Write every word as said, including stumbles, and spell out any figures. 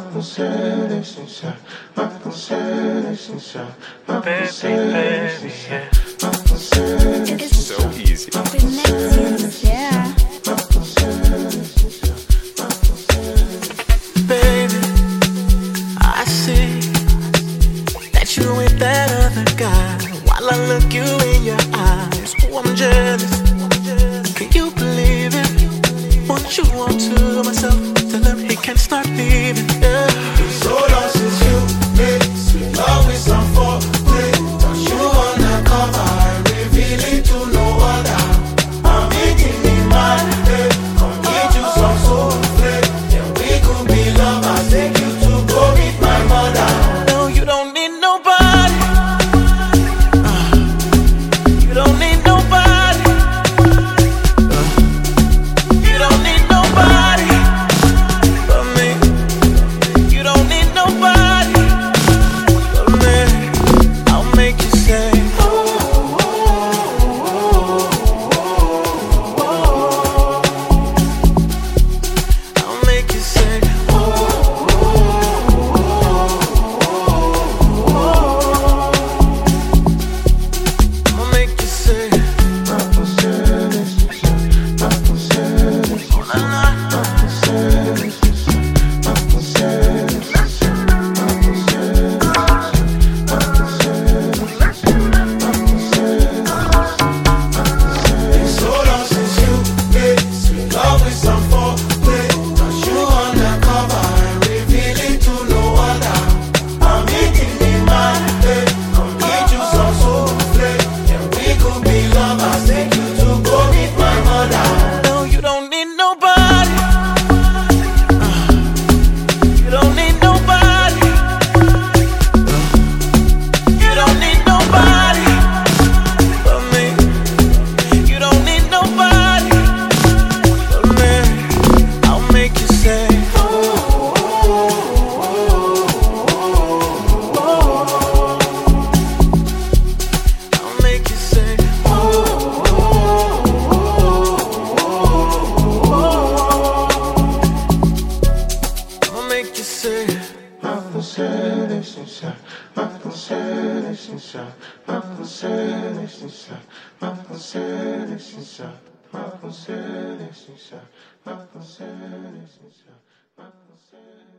você licenciar, mas você licenciar, mas você licenciar, mas você licenciar. So easy. Baby, I see that you with that other guy. While I look you in your eyes, oh, I'm jealous. Can you believe it? Want you want to myself, tell him he can't start leaving. Yeah. So long since you made sweet love with some foreplay. Don't you wanna come and reveal it to no other? I'm eating in my head. Come get you some soul play. Then we could be lovers. Take you to go meet my mother. No, you don't need nobody. Uh, you don't need nobody. Uh, you don't need nobody but me. You don't need nobody but me. I'll make you say, oh, I'll make you say, I'll make you say, Mas você licenciar, mas você licenciar, mas você licenciar, mas você licenciar, mas você licenciar, mas você licenciar, mas você licenciar. So long since you made sweet love with some foreplay. Don't you wanna come and reveal it to no other? I'm eating in my head. Come get you some souffle. Then we could be lovers. Take you to go meet my mother. no, you don't need nobody. Uh, you don't need nobody. Uh, you don't need nobody but me. You don't need nobody but me. I'll make you say, I'll make you say, I'll make you say, Mas você licenciar, mas você licenciar, mas você licenciar, mas você licenciar, mas você licenciar, mas você licenciar, mas você